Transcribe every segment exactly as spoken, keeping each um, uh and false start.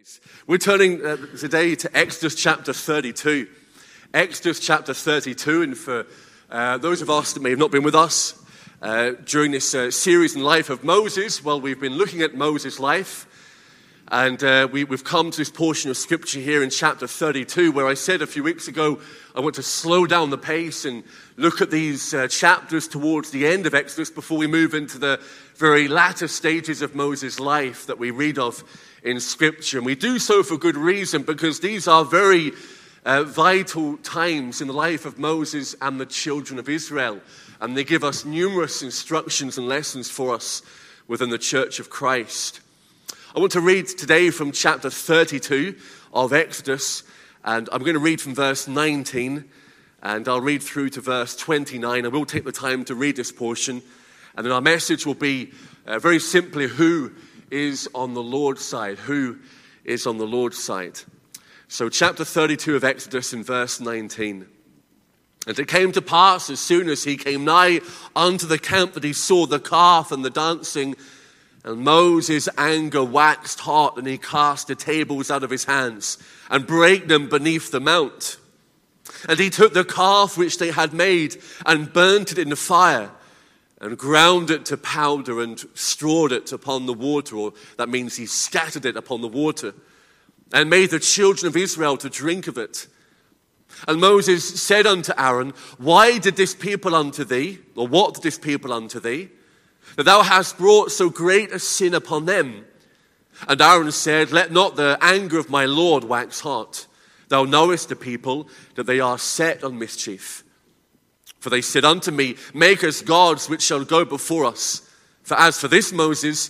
We're turning uh, today to Exodus chapter thirty-two. Exodus chapter thirty-two, and for uh, those of us that may have not been with us uh, during this uh, series in the life of Moses, well, we've been looking at Moses' life, and uh, we, we've come to this portion of scripture here in chapter thirty-two, where I said a few weeks ago I want to slow down the pace and look at these uh, chapters towards the end of Exodus before we move into the very latter stages of Moses' life that we read of in Scripture. And we do so for good reason, because these are very uh, vital times in the life of Moses and the children of Israel. And they give us numerous instructions and lessons for us within the Church of Christ. I want to read today from chapter thirty-two of Exodus, and I'm going to read from verse nineteen, and I'll read through to verse twenty-nine. I will take the time to read this portion, and then our message will be uh, very simply, who is on the Lord's side? Who is on the Lord's side? So chapter thirty-two of Exodus in verse nineteen. And it came to pass, as soon as he came nigh unto the camp, that he saw the calf and the dancing. And Moses' anger waxed hot, and he cast the tables out of his hands, and brake them beneath the mount. And he took the calf which they had made, and burnt it in the fire, and ground it to powder, and strawed it upon the water, or that means he scattered it upon the water, and made the children of Israel to drink of it. And Moses said unto Aaron, Why did this people unto thee, or what did this people unto thee, that thou hast brought so great a sin upon them? And Aaron said, Let not the anger of my Lord wax hot. Thou knowest the people, that they are set on mischief. For they said unto me, Make us gods which shall go before us. For as for this Moses,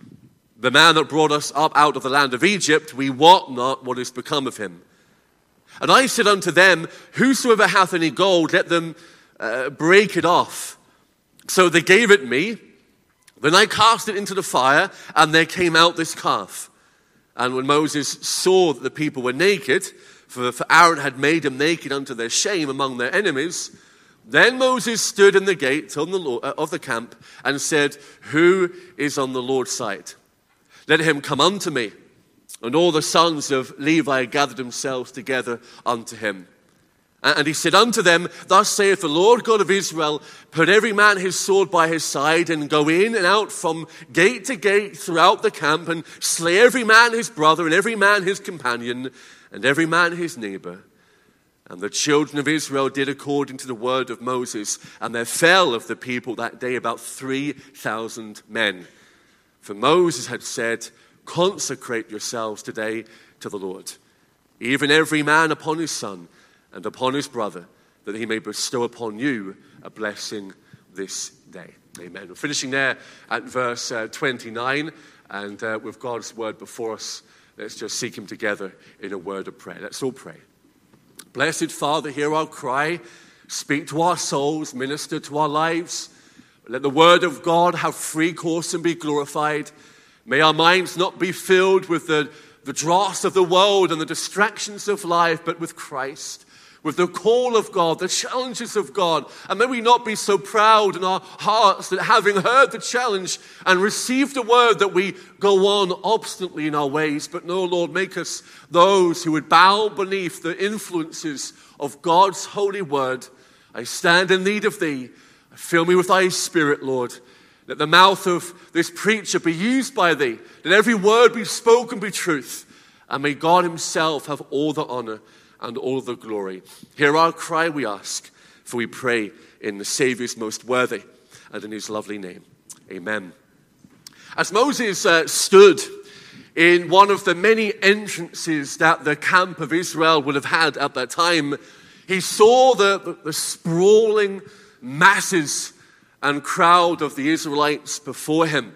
the man that brought us up out of the land of Egypt, we wot not what is become of him. And I said unto them, Whosoever hath any gold, let them uh, break it off. So they gave it me. Then I cast it into the fire, and there came out this calf. And when Moses saw that the people were naked, for, for Aaron had made them naked unto their shame among their enemies, then Moses stood in the gate on the Lord, uh, of the camp, and said, Who is on the Lord's side? Let him come unto me. And all the sons of Levi gathered themselves together unto him. And he said unto them, Thus saith the Lord God of Israel, Put every man his sword by his side, and go in and out from gate to gate throughout the camp, and slay every man his brother, and every man his companion, and every man his neighbor. And the children of Israel did according to the word of Moses, and there fell of the people that day about three thousand men. For Moses had said, Consecrate yourselves today to the Lord, even every man upon his son, and upon his brother, that he may bestow upon you a blessing this day. Amen. We're finishing there at verse uh, twenty-nine, and uh, with God's word before us, let's just seek him together in a word of prayer. Let's all pray. Blessed Father, hear our cry. Speak to our souls, minister to our lives. Let the word of God have free course and be glorified. May our minds not be filled with the, the dross of the world and the distractions of life, but with Christ, with the call of God, the challenges of God. And may we not be so proud in our hearts that having heard the challenge and received the word, that we go on obstinately in our ways. But no, Lord, make us those who would bow beneath the influences of God's holy word. I stand in need of thee. Fill me with thy spirit, Lord. Let the mouth of this preacher be used by thee. Let every word be spoken be truth. And may God himself have all the honor and all the glory. Hear our cry, we ask, for we pray in the Savior's most worthy and in his lovely name. Amen. As Moses uh, stood in one of the many entrances that the camp of Israel would have had at that time, he saw the, the, the sprawling masses and crowd of the Israelites before him.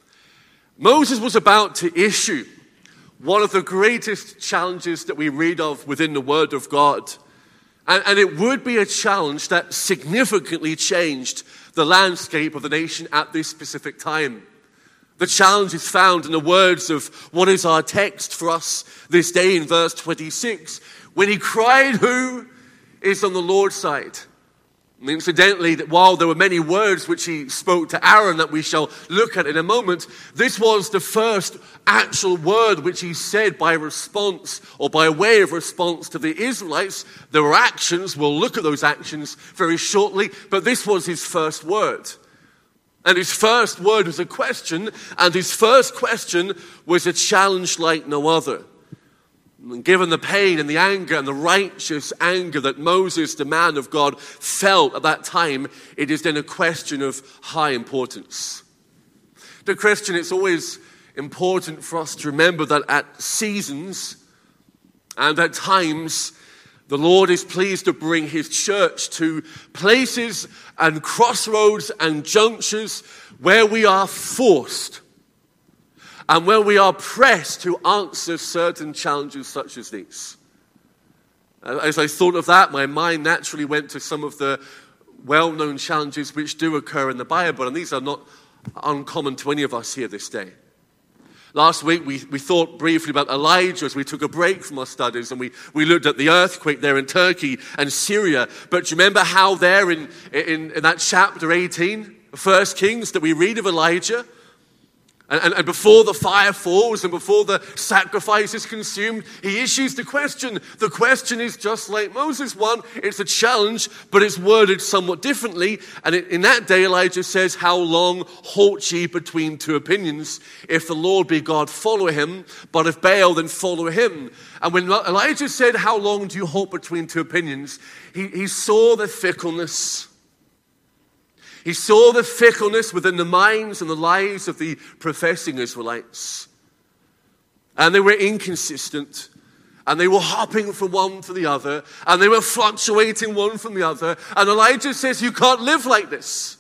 Moses was about to issue one of the greatest challenges that we read of within the Word of God. And, and it would be a challenge that significantly changed the landscape of the nation at this specific time. The challenge is found in the words of what is our text for us this day in verse twenty-six. When he cried, Who is on the Lord's side? And incidentally, that while there were many words which he spoke to Aaron that we shall look at in a moment, this was the first actual word which he said by response or by way of response to the Israelites. There were actions, we'll look at those actions very shortly, but this was his first word. And his first word was a question, and his first question was a challenge like no other. And given the pain and the anger and the righteous anger that Moses, the man of God, felt at that time, it is then a question of high importance. The Christian, it's always important for us to remember that at seasons and at times, the Lord is pleased to bring his church to places and crossroads and junctures where we are forced and where we are pressed to answer certain challenges such as these. As I thought of that, my mind naturally went to some of the well-known challenges which do occur in the Bible, and these are not uncommon to any of us here this day. Last week, we, we thought briefly about Elijah as we took a break from our studies, and we, we looked at the earthquake there in Turkey and Syria. But do you remember how there in, in, in that chapter eighteen, First Kings, that we read of Elijah? And, and, and before the fire falls and before the sacrifice is consumed, he issues the question. The question is just like Moses' one. It's a challenge, but it's worded somewhat differently. And it, in that day, Elijah says, "How long halt ye between two opinions? If the Lord be God, follow him. But if Baal, then follow him." And when Elijah said, "How long do you halt between two opinions?" He, he saw the fickleness. He saw the fickleness within the minds and the lives of the professing Israelites. And they were inconsistent. And they were hopping from one to the other. And they were fluctuating one from the other. And Elijah says, you can't live like this.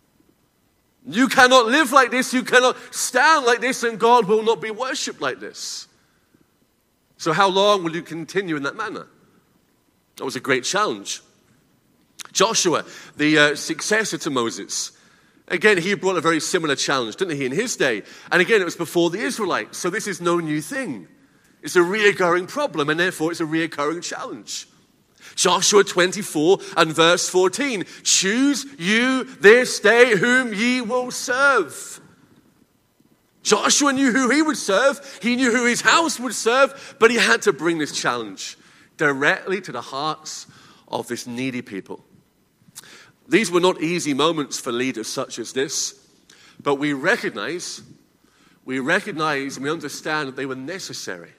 You cannot live like this. You cannot stand like this. And God will not be worshipped like this. So how long will you continue in that manner? That was a great challenge. Joshua, the uh, successor to Moses, again, he brought a very similar challenge, didn't he, in his day? And again, it was before the Israelites, so this is no new thing. It's a reoccurring problem, and therefore it's a reoccurring challenge. Joshua twenty-four and verse fourteen, "Choose you this day whom ye will serve." Joshua knew who he would serve, he knew who his house would serve, but he had to bring this challenge directly to the hearts of this needy people. These were not easy moments for leaders such as this, but we recognize, we recognize and we understand that they were necessary.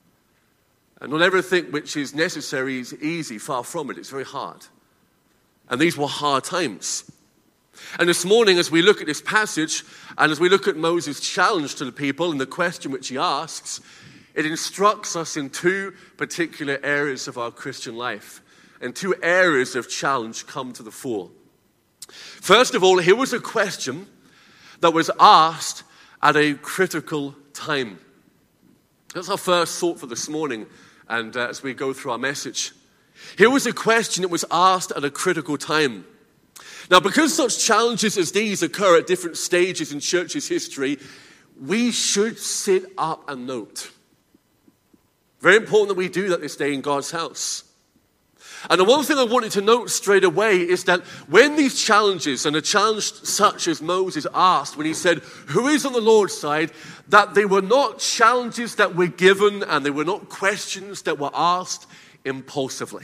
And not everything which is necessary is easy, far from it. It's very hard. And these were hard times. And this morning, as we look at this passage, and as we look at Moses' challenge to the people and the question which he asks, it instructs us in two particular areas of our Christian life. And two areas of challenge come to the fore. First of all, here was a question that was asked at a critical time. That's our first thought for this morning, and uh, as we go through our message. Here was a question that was asked at a critical time. Now, because such challenges as these occur at different stages in church's history, we should sit up and note. Very important that we do that this day in God's house. And the one thing I wanted to note straight away is that when these challenges, and a challenge such as Moses asked when he said, who is on the Lord's side, that they were not challenges that were given and they were not questions that were asked impulsively.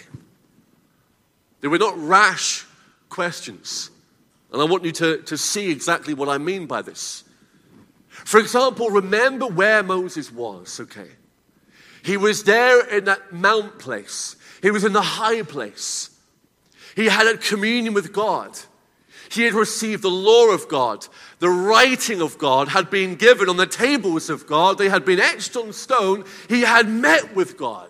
They were not rash questions. And I want you to, to see exactly what I mean by this. For example, remember where Moses was, okay? He was there in that mount place. He was in the high place. He had a communion with God. He had received the law of God. The writing of God had been given on the tables of God. They had been etched on stone. He had met with God.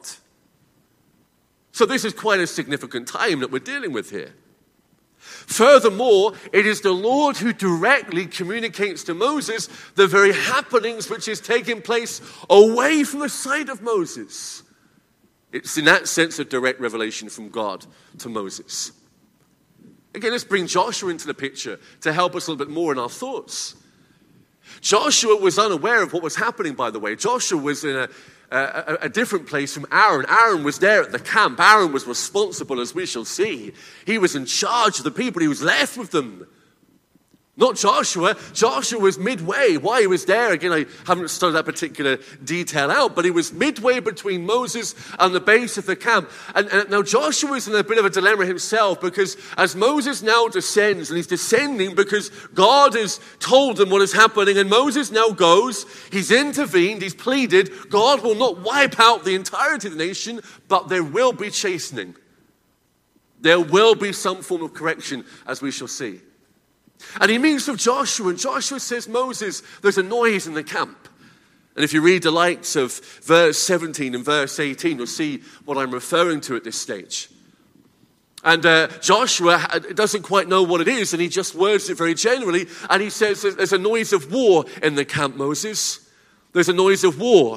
So this is quite a significant time that we're dealing with here. Furthermore, it is the Lord who directly communicates to Moses the very happenings which is taking place away from the sight of Moses. It's in that sense a direct revelation from God to Moses. Again, let's bring Joshua into the picture to help us a little bit more in our thoughts. Joshua was unaware of what was happening, by the way. Joshua was in a, a, a different place from Aaron. Aaron was there at the camp. Aaron was responsible, as we shall see. He was in charge of the people. He was left with them. Not Joshua. Joshua was midway. Why he was there, again, I haven't studied that particular detail out, but he was midway between Moses and the base of the camp. And, and now Joshua is in a bit of a dilemma himself, because as Moses now descends, and he's descending because God has told him what is happening, and Moses now goes, he's intervened, he's pleaded, God will not wipe out the entirety of the nation, but there will be chastening. There will be some form of correction, as we shall see. And he meets with Joshua, and Joshua says, Moses, there's a noise in the camp. And if you read the likes of verse seventeen and verse eighteen, you'll see what I'm referring to at this stage. And uh, Joshua doesn't quite know what it is, and he just words it very generally, and he says, there's a noise of war in the camp, Moses. There's a noise of war.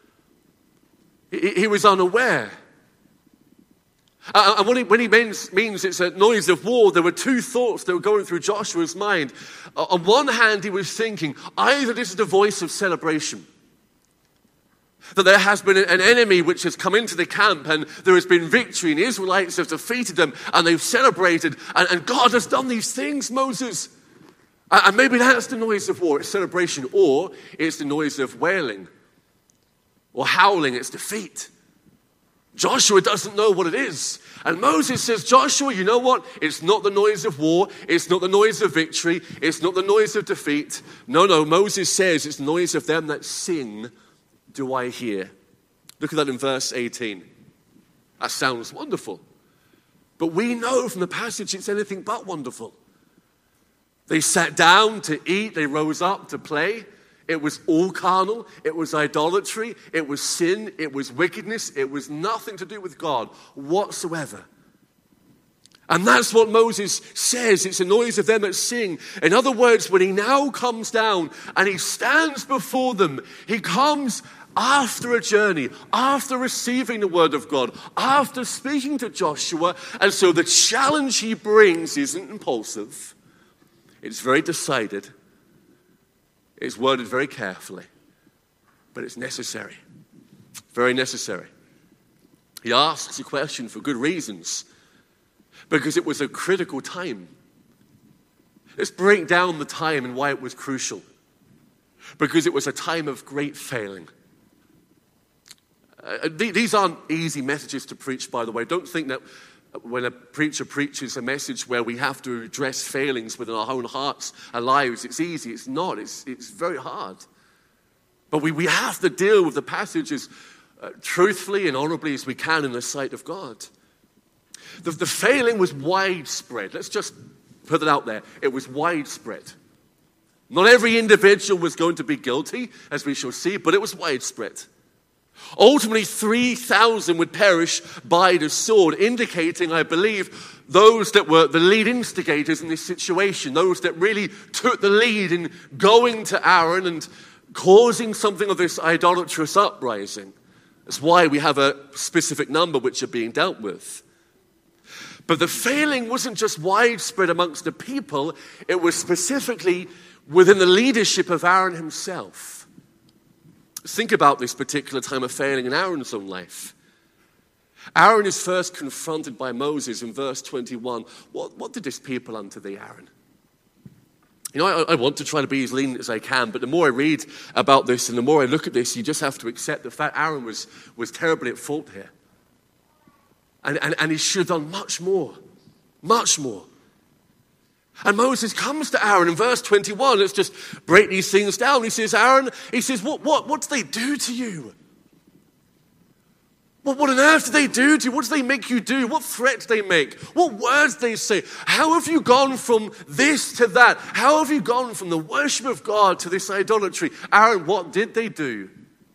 He, he was unaware. Uh, and when he, when he means, means it's a noise of war, there were two thoughts that were going through Joshua's mind. Uh, on one hand, he was thinking, either this is the voice of celebration, that there has been an enemy which has come into the camp and there has been victory and the Israelites have defeated them and they've celebrated and, and God has done these things, Moses. Uh, and maybe that's the noise of war, it's celebration, or it's the noise of wailing or howling, it's defeat. Joshua doesn't know what it is. And Moses says, Joshua, you know what? It's not the noise of war. It's not the noise of victory. It's not the noise of defeat. No, no, Moses says it's the noise of them that sing, do I hear. Look at that in verse eighteen. That sounds wonderful. But we know from the passage it's anything but wonderful. They sat down to eat. They rose up to play. It was all carnal. It was idolatry. It was sin. It was wickedness. It was nothing to do with God whatsoever. And that's what Moses says. It's the noise of them that sing. In other words, when he now comes down and he stands before them, he comes after a journey, after receiving the word of God, after speaking to Joshua. And so the challenge he brings isn't impulsive. It's very decided. It's worded very carefully, but it's necessary, very necessary. He asks a question for good reasons, because it was a critical time. Let's break down the time and why it was crucial. Because it was a time of great failing. Uh, these aren't easy messages to preach, by the way. Don't think that when a preacher preaches a message where we have to address failings within our own hearts and lives, it's easy. It's not. It's, it's very hard. But we, we have to deal with the passages uh, truthfully and honorably as we can in the sight of God. The, the failing was widespread. Let's just put it out there. It was widespread. Not every individual was going to be guilty, as we shall see, but it was widespread. Ultimately, three thousand would perish by the sword, indicating, I believe, those that were the lead instigators in this situation, those that really took the lead in going to Aaron and causing something of this idolatrous uprising. That's why we have a specific number which are being dealt with. But the failing wasn't just widespread amongst the people, it was specifically within the leadership of Aaron himself. Think about this particular time of failing in Aaron's own life. Aaron is first confronted by Moses in verse twenty-one. What, what did this people unto thee, Aaron? You know, I, I want to try to be as lenient as I can, but the more I read about this and the more I look at this, you just have to accept the fact Aaron was, was terribly at fault here. And, and, and he should have done much more, much more. And Moses comes to Aaron in verse twenty-one. Let's just break these things down. He says, Aaron, he says, what, what, what do they do to you? What, what on earth do they do to you? What do they make you do? What threats do they make? What words do they say? How have you gone from this to that? How have you gone from the worship of God to this idolatry? Aaron, what did they do?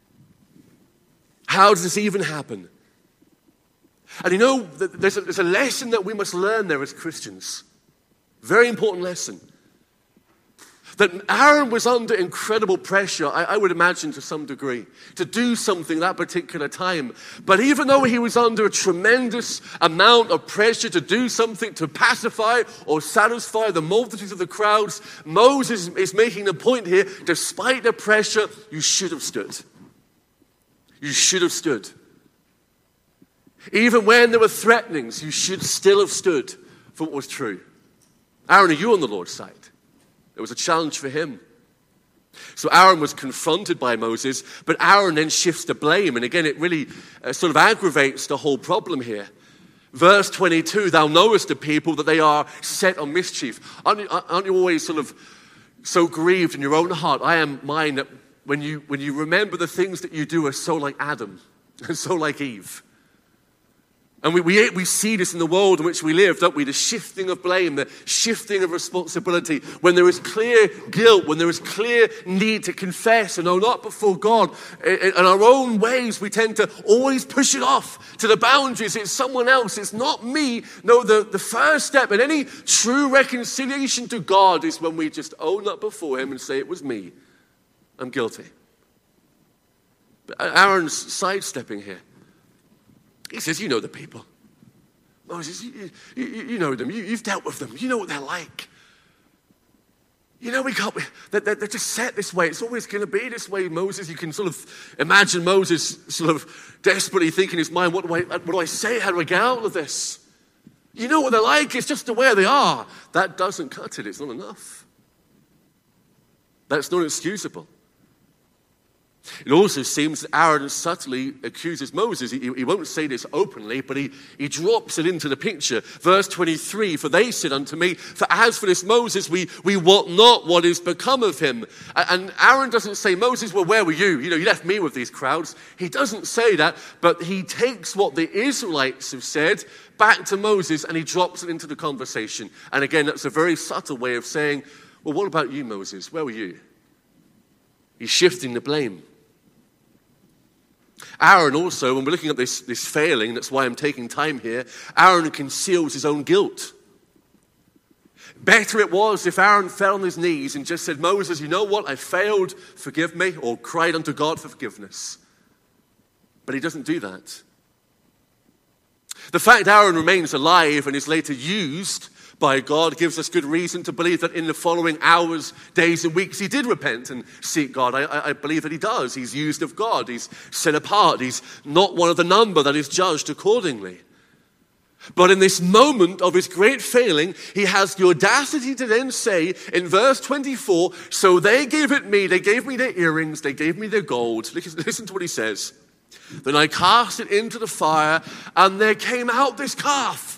How does this even happen? And you know, there's a, there's a lesson that we must learn there as Christians. Very important lesson. That Aaron was under incredible pressure, I, I would imagine to some degree, to do something that particular time. But even though he was under a tremendous amount of pressure to do something to pacify or satisfy the multitudes of the crowds, Moses is making the point here, despite the pressure, you should have stood. you should have stood. Even when there were threatenings, you should still have stood for what was true. Aaron, are you on the Lord's side? It was a challenge for him. So Aaron was confronted by Moses, but Aaron then shifts the blame. And again, it really uh, sort of aggravates the whole problem here. Verse twenty-two, thou knowest the people that they are set on mischief. Aren't you, aren't you always sort of so grieved in your own heart? I am mine that when you, when you remember the things that you do are so like Adam and so like Eve. And we, we, we see this in the world in which we live, don't we? The shifting of blame, the shifting of responsibility. When there is clear guilt, when there is clear need to confess and own up before God, in, in our own ways, we tend to always push it off to the boundaries. It's someone else. It's not me. No, the, the first step in any true reconciliation to God is when we just own up before him and say, it was me. I'm guilty. But Aaron's sidestepping here. He says, you know the people. Moses, you, you, you know them. You, you've dealt with them. You know what they're like. You know, we can't, they're, they're just set this way. It's always going to be this way, Moses. You can sort of imagine Moses sort of desperately thinking in his mind, what do I, what do I say? How do I get out of this? You know what they're like. It's just the way they are. That doesn't cut it. It's not enough. That's not excusable. It also seems that Aaron subtly accuses Moses. He, he won't say this openly, but he, he drops it into the picture. Verse twenty-three, for they said unto me, for as for this Moses, we, we wot not what is become of him. And Aaron doesn't say, Moses, well, where were you? You know, you left me with these crowds. He doesn't say that, but he takes what the Israelites have said back to Moses and he drops it into the conversation. And again, that's a very subtle way of saying, well, what about you, Moses? Where were you? He's shifting the blame. Aaron also, when we're looking at this, this failing, that's why I'm taking time here, Aaron conceals his own guilt. Better it was if Aaron fell on his knees and just said, Moses, you know what? I failed, forgive me, or cried unto God for forgiveness. But he doesn't do that. The fact Aaron remains alive and is later used by God gives us good reason to believe that in the following hours, days, and weeks, he did repent and seek God. I, I believe that he does. He's used of God. He's set apart. He's not one of the number that is judged accordingly. But in this moment of his great failing, he has the audacity to then say in verse twenty-four, so they gave it me, they gave me their earrings, they gave me their gold. Listen to what he says. Then I cast it into the fire, and there came out this calf.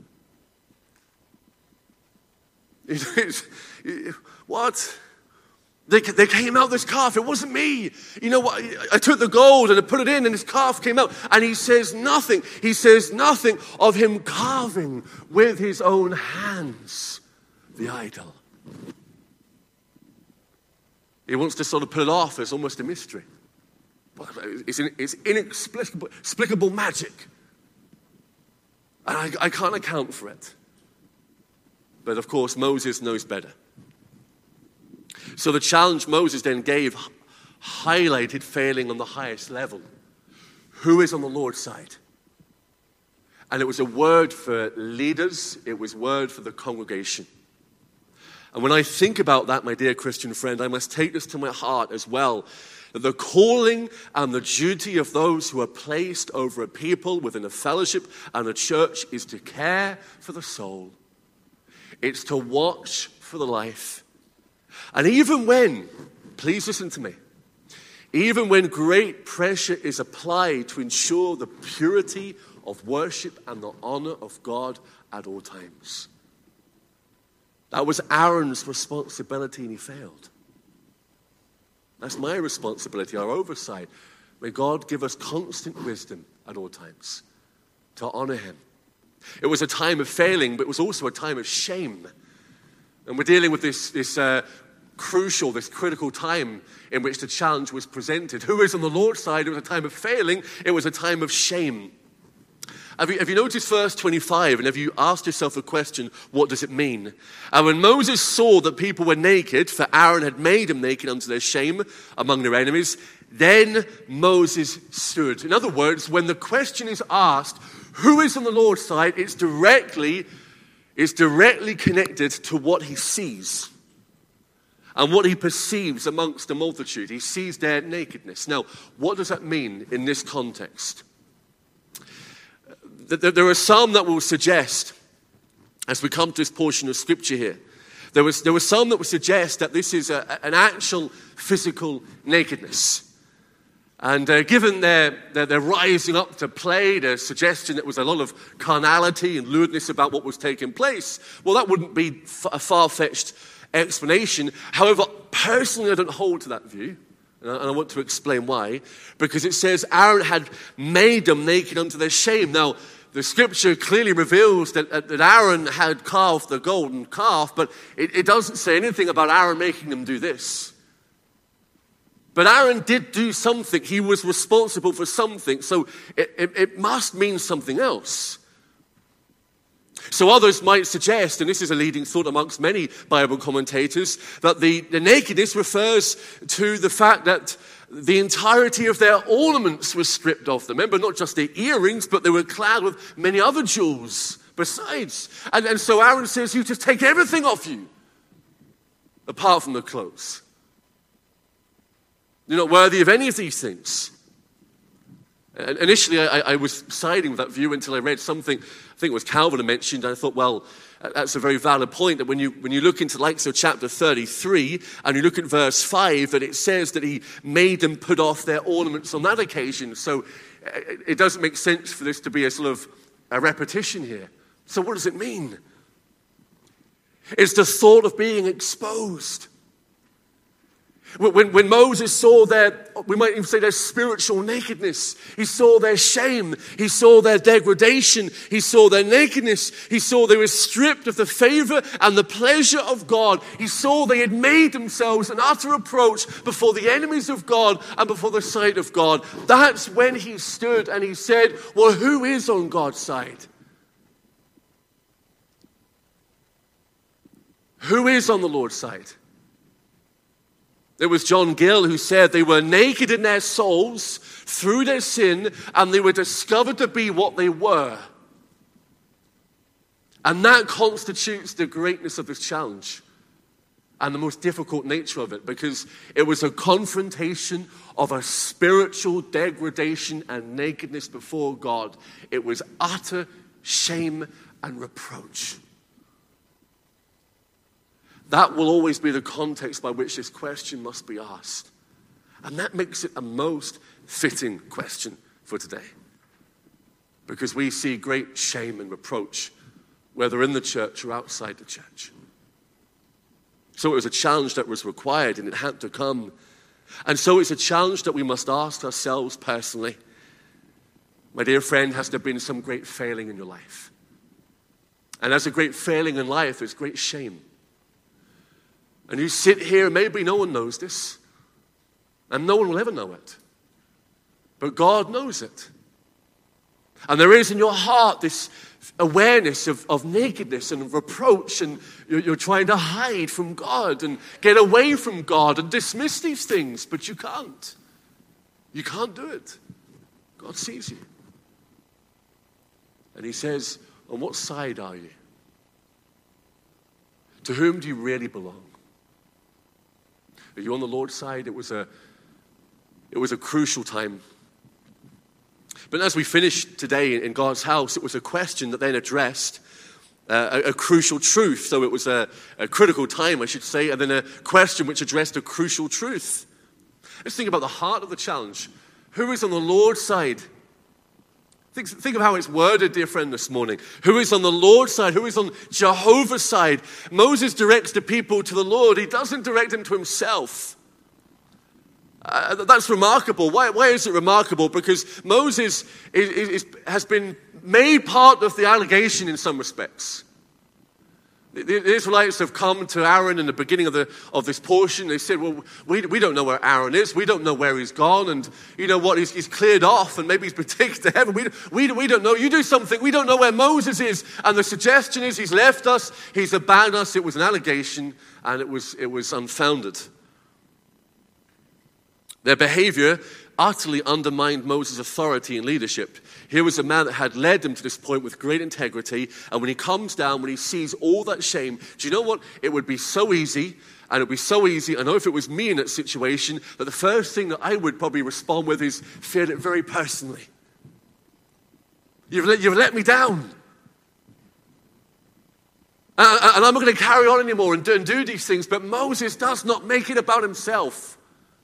What? They, they came out this calf. It wasn't me. You know what? I took the gold and I put it in and this calf came out. And he says nothing. He says nothing of him carving with his own hands the idol. He wants to sort of put it off as almost a mystery. It's, it's inexplicable, inexplicable magic. And I, I can't account for it. But of course, Moses knows better. So the challenge Moses then gave highlighted failing on the highest level. Who is on the Lord's side? And it was a word for leaders. It was a word for the congregation. And when I think about that, my dear Christian friend, I must take this to my heart as well. That the calling and the duty of those who are placed over a people within a fellowship and a church is to care for the soul. It's to watch for the life. And even when, please listen to me, even when great pressure is applied to ensure the purity of worship and the honor of God at all times. That was Aaron's responsibility and he failed. That's my responsibility, our oversight. May God give us constant wisdom at all times to honor him. It was a time of failing, but it was also a time of shame. And we're dealing with this, this uh, crucial, this critical time in which the challenge was presented. Who is on the Lord's side? It was a time of failing. It was a time of shame. Have you, have you noticed verse twenty-five? And have you asked yourself a question, what does it mean? And when Moses saw that people were naked, for Aaron had made them naked unto their shame among their enemies, then Moses stood. In other words, when the question is asked, who is on the Lord's side? It's directly, it's directly connected to what he sees. and what he perceives amongst the multitude. He sees their nakedness. Now, what does that mean in this context? There are some that will suggest, as we come to this portion of Scripture here, there was, there was some that would suggest that this is a, an actual physical nakedness. And uh, given their, their, their rising up to play, their suggestion that there was a lot of carnality and lewdness about what was taking place, well, that wouldn't be a far-fetched explanation. However, personally, I don't hold to that view. And I, and I want to explain why. Because it says Aaron had made them naked unto their shame. Now, the Scripture clearly reveals that, that Aaron had carved the golden calf, but it, it doesn't say anything about Aaron making them do this. But Aaron did do something. He was responsible for something. So it, it, it must mean something else. So others might suggest, and this is a leading thought amongst many Bible commentators, that the, the nakedness refers to the fact that the entirety of their ornaments was stripped off them. Remember, not just their earrings, but they were clad with many other jewels besides. And, and so Aaron says, you just take everything off you, apart from the clothes. You're not worthy of any of these things. And initially, I, I was siding with that view until I read something, I think it was Calvin who mentioned, and I thought, well, that's a very valid point, that when you when you look into like so chapter thirty-three, and you look at verse five, that it says that he made them put off their ornaments on that occasion. So it doesn't make sense for this to be a sort of a repetition here. So what does it mean? It's the thought of being exposed. When, when Moses saw their, we might even say their spiritual nakedness, he saw their shame, he saw their degradation, he saw their nakedness, he saw they were stripped of the favor and the pleasure of God. He saw they had made themselves an utter reproach before the enemies of God and before the sight of God. That's when he stood and he said, well, who is on God's side? Who is on the Lord's side? There was John Gill who said they were naked in their souls through their sin, and they were discovered to be what they were. And that constitutes the greatness of this challenge and the most difficult nature of it, because it was a confrontation of a spiritual degradation and nakedness before God. It was utter shame and reproach. That will always be the context by which this question must be asked. And that makes it a most fitting question for today. Because we see great shame and reproach, whether in the church or outside the church. So it was a challenge that was required, and it had to come. And so it's a challenge that we must ask ourselves personally. My dear friend, has there been some great failing in your life? And as a great failing in life, there's great shame. And you sit here, maybe no one knows this, and no one will ever know it. But God knows it. And there is in your heart this awareness of, of nakedness and reproach, and you're, you're trying to hide from God and get away from God and dismiss these things, but you can't. You can't do it. God sees you. And he says, on what side are you? To whom do you really belong? Are you on the Lord's side? It was a, it was a crucial time. But as we finished today in God's house, it was a question that then addressed uh, a, a crucial truth. So it was a, a critical time, I should say, and then a question which addressed a crucial truth. Let's think about the heart of the challenge. Who is on the Lord's side? Think, think of how it's worded, dear friend, this morning. Who is on the Lord's side? Who is on Jehovah's side? Moses directs the people to the Lord. He doesn't direct them to himself. Uh, that's remarkable. Why, why is it remarkable? Because Moses is, is, has been made part of the allegation in some respects. The Israelites have come to Aaron in the beginning of the of this portion. They said, well, we, we don't know where Aaron is. We don't know where he's gone. And you know what? He's, he's cleared off, and maybe he's been taken to heaven. We, we, we don't know. You do something. We don't know where Moses is. And the suggestion is he's left us. He's abandoned us. It was an allegation, and it was, it was unfounded. Their behavior utterly undermined Moses' authority and leadership. Here was a man that had led them to this point with great integrity, and when he comes down, when he sees all that shame, do you know what? It would be so easy, and it would be so easy, I know if it was me in that situation, that the first thing that I would probably respond with is feel it very personally. You've let, you've let me down. And, and I'm not going to carry on anymore and do, and do these things, but Moses does not make it about himself.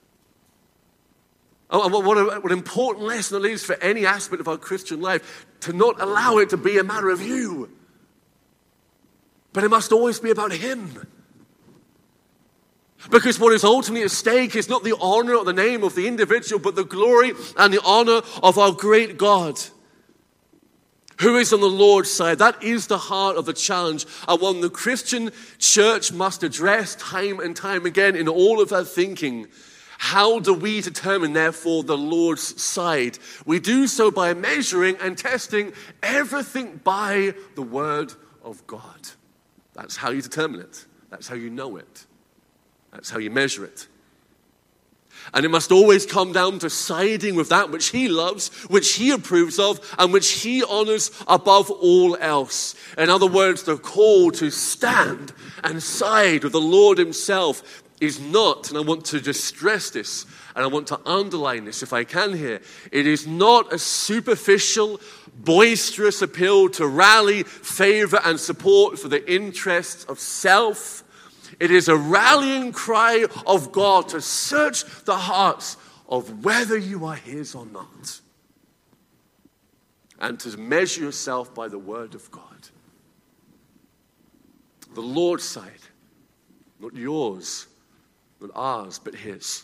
Oh, and what, a, what an important lesson it is for any aspect of our Christian life, to not allow it to be a matter of you. But it must always be about him. Because what is ultimately at stake is not the honor or the name of the individual, but the glory and the honor of our great God, who is on the Lord's side. That is the heart of the challenge, and one the Christian church must address time and time again in all of her thinking. How do we determine, therefore, the Lord's side? We do so by measuring and testing everything by the Word of God. That's how you determine it. That's how you know it. That's how you measure it. And it must always come down to siding with that which he loves, which he approves of, and which he honors above all else. In other words, the call to stand and side with the Lord himself is not, and I want to just stress this, and I want to underline this if I can here, it is not a superficial, boisterous appeal to rally, favor, and support for the interests of self. It is a rallying cry of God to search the hearts of whether you are his or not, and to measure yourself by the word of God. The Lord's side, not yours, not ours, but his.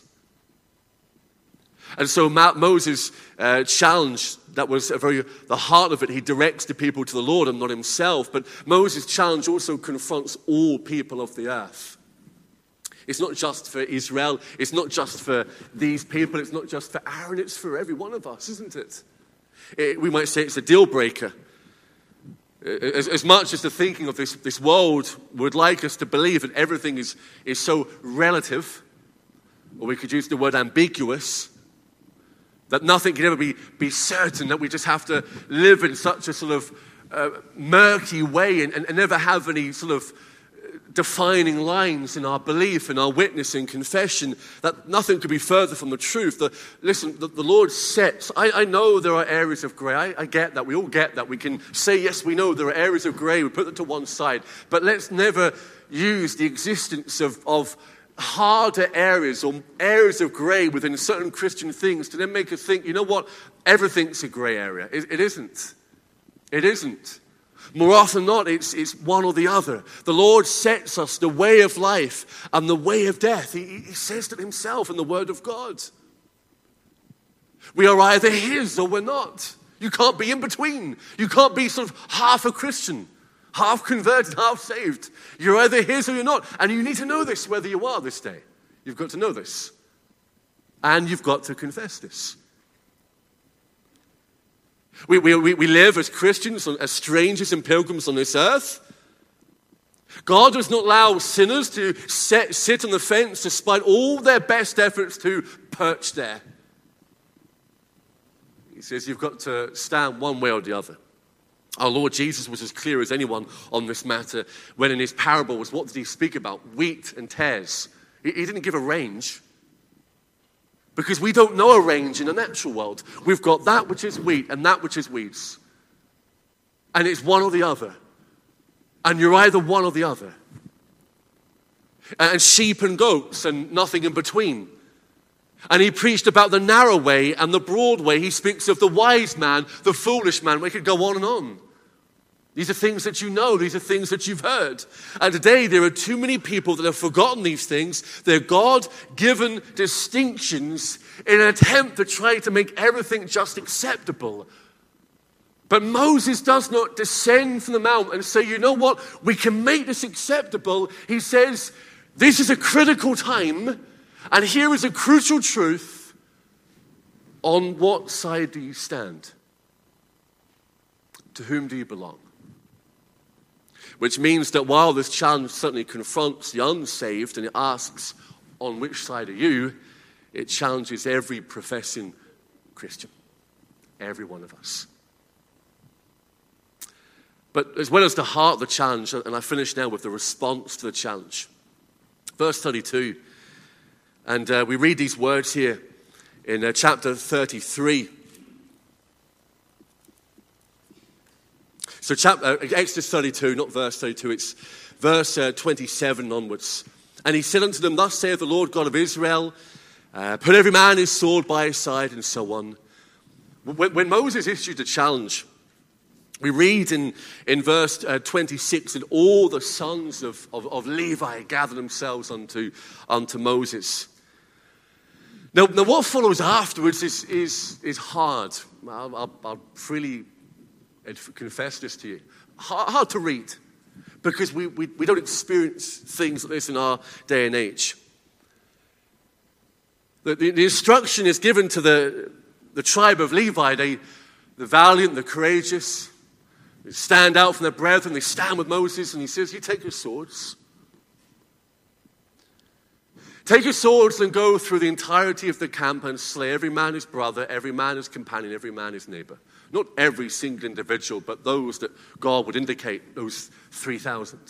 And so Moses' uh, challenge, that was a very, the heart of it, he directs the people to the Lord and not himself. But Moses' challenge also confronts all people of the earth. It's not just for Israel. It's not just for these people. It's not just for Aaron. It's for every one of us, isn't it? it we might say it's a deal breaker. As, as much as the thinking of this, this world would like us to believe that everything is, is so relative, or we could use the word ambiguous, that nothing can ever be, be certain, that we just have to live in such a sort of uh, murky way and, and, and never have any sort of defining lines in our belief, in our witness, in confession, that nothing could be further from the truth. The, listen, the, the Lord sets, I, I know there are areas of grey, I, I get that, we all get that. We can say, yes, we know there are areas of grey, we put them to one side, but let's never use the existence of, of harder areas or areas of grey within certain Christian things to then make us think, you know what, everything's a grey area. It, it isn't. It isn't. More often than not, it's, it's one or the other. The Lord sets us the way of life and the way of death. He, he says it himself in the Word of God. We are either his or we're not. You can't be in between. You can't be sort of half a Christian, half converted, half saved. You're either his or you're not. And you need to know this whether you are this day. You've got to know this. And you've got to confess this. We, we, we live as Christians, as strangers and pilgrims on this earth. God does not allow sinners to set, sit on the fence despite all their best efforts to perch there. He says you've got to stand one way or the other. Our Lord Jesus was as clear as anyone on this matter when in his parables, what did he speak about? Wheat and tares. He, he didn't give a range. Because we don't know a range in the natural world. We've got that which is wheat and that which is weeds. And it's one or the other. And you're either one or the other. And sheep and goats and nothing in between. And he preached about the narrow way and the broad way. He speaks of the wise man, the foolish man. We could go on and on. These are things that you know. These are things that you've heard. And today there are too many people that have forgotten these things. They're God-given distinctions in an attempt to try to make everything just acceptable. But Moses does not descend from the mount and say, you know what, we can make this acceptable. He says, this is a critical time, and here is a crucial truth. On what side do you stand? To whom do you belong? Which means that while this challenge certainly confronts the unsaved and it asks, on which side are you? It challenges every professing Christian, every one of us. But as well as the heart of the challenge, and I finish now with the response to the challenge. Verse thirty-two, and uh, we read these words here in uh, chapter thirty-three. So chapter, uh, Exodus thirty-two, not verse thirty-two, it's verse uh, twenty-seven onwards. And he said unto them, Thus saith the Lord God of Israel, uh, put every man his sword by his side, and so on. When, when Moses issued the challenge, we read in, in verse uh, twenty-six that all the sons of, of, of Levi gathered themselves unto, unto Moses. Now, now what follows afterwards is, is, is hard. I'll, I'll, I'll freely confess this to you. Hard, hard to read because we, we, we don't experience things like this in our day and age. The, the, the instruction is given to the, the tribe of Levi, they, the valiant, the courageous. They stand out from their brethren, they stand with Moses, and he says, you take your swords. Take your swords and go through the entirety of the camp and slay every man his brother, every man his companion, every man his neighbor. Not every single individual, but those that God would indicate, those three thousand.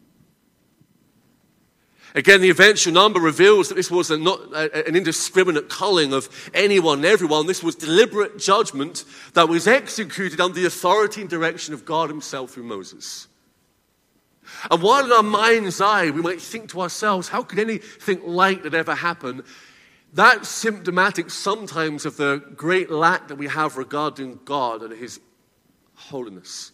Again, the eventual number reveals that this was a not a, an indiscriminate culling of anyone and everyone. This was deliberate judgment that was executed under the authority and direction of God himself through Moses. And while in our mind's eye we might think to ourselves, how could anything like that ever happen? That's symptomatic sometimes of the great lack that we have regarding God and his holiness.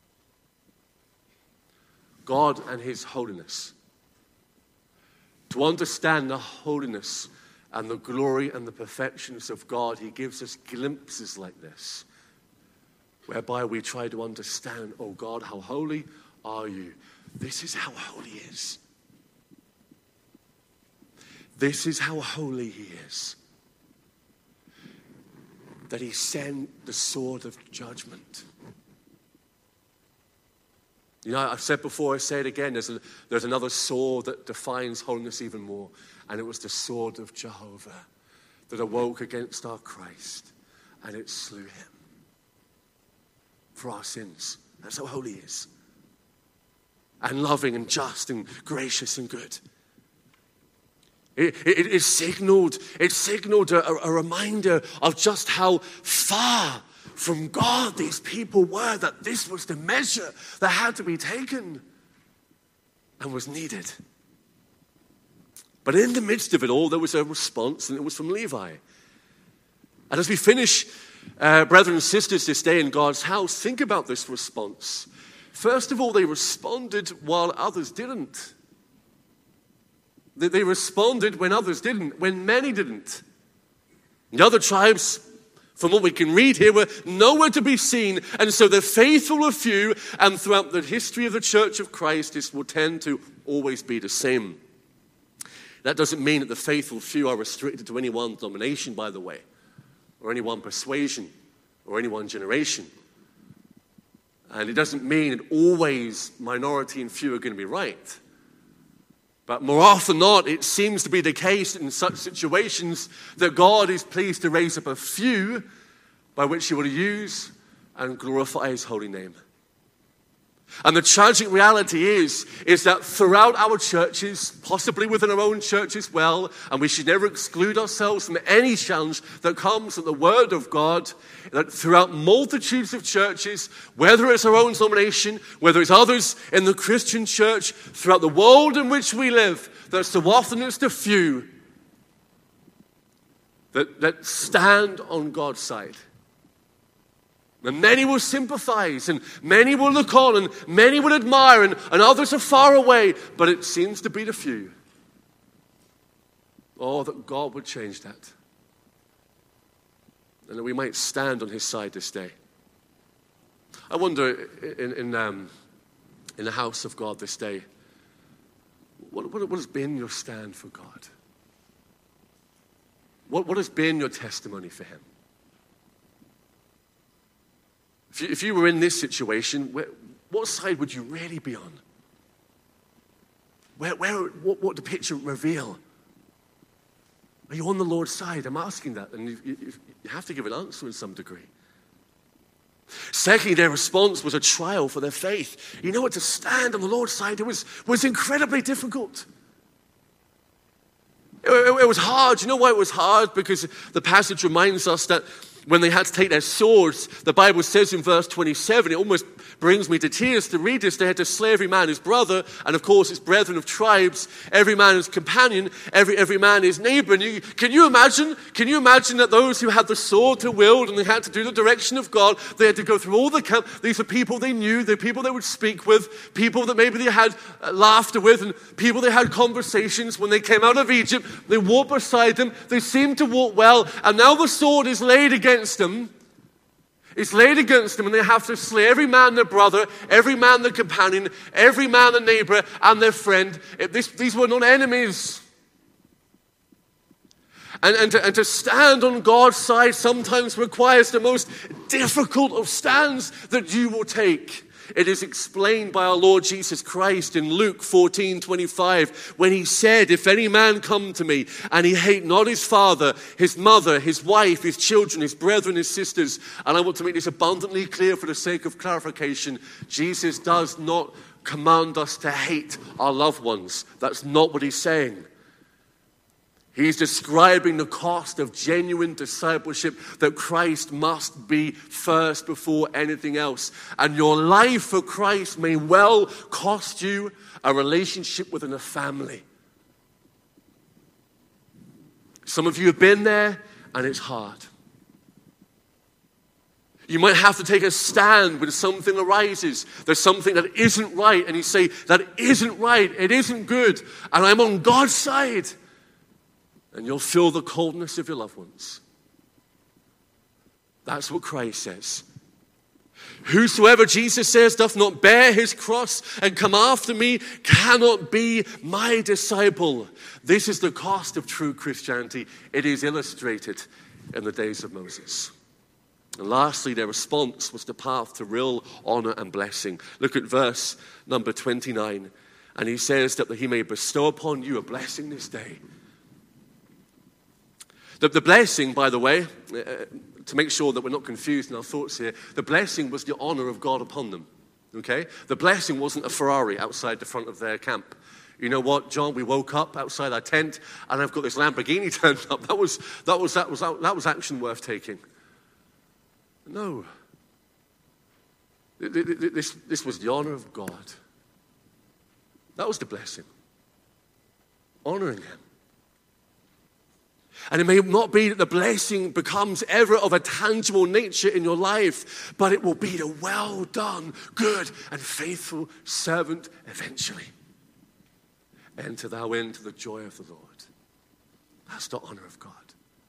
God and his holiness. To understand the holiness and the glory and the perfections of God, he gives us glimpses like this, whereby we try to understand, oh God, how holy are you? This is how holy he is. This is how holy he is. That he sent the sword of judgment. You know, I've said before, I say it again, there's, a, there's another sword that defines holiness even more, and it was the sword of Jehovah that awoke against our Christ, and it slew him for our sins. That's how holy he is. And loving and just and gracious and good. It, it, it signaled, it signaled a, a reminder of just how far from God these people were, that this was the measure that had to be taken and was needed. But in the midst of it all, there was a response, and it was from Levi. And as we finish, uh, brethren and sisters, this day in God's house, think about this response. First of all, they responded while others didn't. They, they responded when others didn't, when many didn't. The other tribes, from what we can read here, were nowhere to be seen. And so the faithful were few, and throughout the history of the Church of Christ, this will tend to always be the same. That doesn't mean that the faithful few are restricted to any one denomination, by the way, or any one persuasion, or any one generation. And it doesn't mean that always minority and few are going to be right. But more often than not, it seems to be the case in such situations that God is pleased to raise up a few by which he will use and glorify his holy name. And the tragic reality is, is that throughout our churches, possibly within our own church as well, and we should never exclude ourselves from any challenge that comes from the Word of God, that throughout multitudes of churches, whether it's our own denomination, whether it's others in the Christian church, throughout the world in which we live, that so often it's the few that, that stand on God's side. And many will sympathize, and many will look on, and many will admire, and, and others are far away, but it seems to be the few. Oh, that God would change that. And that we might stand on his side this day. I wonder, in, in, um, in the house of God this day, what, what, what has been your stand for God? What, what has been your testimony for him? If you, if you were in this situation, where, what side would you really be on? Where, where, what, what the picture reveal? Are you on the Lord's side? I'm asking that, and you, you, you have to give an answer in some degree. Secondly, their response was a trial for their faith. You know what? To stand on the Lord's side, it was, was incredibly difficult. It, it, it was hard. You know why it was hard? Because the passage reminds us that when they had to take their swords, the Bible says in verse twenty-seven, it almost brings me to tears to read this. They had to slay every man his brother, and of course his brethren of tribes, every man his companion, every every man his neighbor. And you, can you imagine? Can you imagine that those who had the sword to wield and they had to do the direction of God, they had to go through all the camp. These are people they knew, they're people they would speak with, people that maybe they had uh, laughter with, and people they had conversations. When they came out of Egypt, they walked beside them. They seemed to walk well, and now the sword is laid against them. It's laid against them, and they have to slay every man their brother, every man their companion, every man their neighbor, and their friend. It, this, these were not enemies. And, and, to, and to stand on God's side sometimes requires the most difficult of stands that you will take. It is explained by our Lord Jesus Christ in Luke fourteen twenty-five, when he said, if any man come to me and he hate not his father, his mother, his wife, his children, his brethren, his sisters. And I want to make this abundantly clear for the sake of clarification. Jesus does not command us to hate our loved ones. That's not what he's saying. He's describing the cost of genuine discipleship, that Christ must be first before anything else. And your life for Christ may well cost you a relationship within a family. Some of you have been there, and it's hard. You might have to take a stand when something arises. There's something that isn't right, and you say, that isn't right, it isn't good, and I'm on God's side. And you'll feel the coldness of your loved ones. That's what Christ says. Whosoever, Jesus says, doth not bear his cross and come after me cannot be my disciple. This is the cost of true Christianity. It is illustrated in the days of Moses. And lastly, their response was the path to real honor and blessing. Look at verse number twenty-nine. And he says that he may bestow upon you a blessing this day. The, the blessing, by the way, uh, to make sure that we're not confused in our thoughts here, the blessing was the honor of God upon them, okay? The blessing wasn't a Ferrari outside the front of their camp. You know what, John, we woke up outside our tent, and I've got this Lamborghini turned up. That was, that was, that was, that was action worth taking. No. This, this was the honor of God. That was the blessing. Honoring him. And it may not be that the blessing becomes ever of a tangible nature in your life, but it will be the well done, good and faithful servant eventually. Enter thou into the joy of the Lord. That's the honor of God.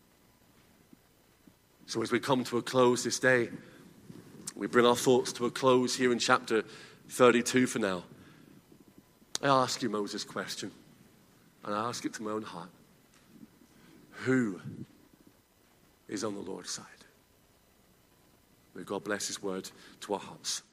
So as we come to a close this day, we bring our thoughts to a close here in chapter thirty-two for now. I ask you Moses' question, and I ask it to my own heart. Who is on the Lord's side? May God bless his word to our hearts.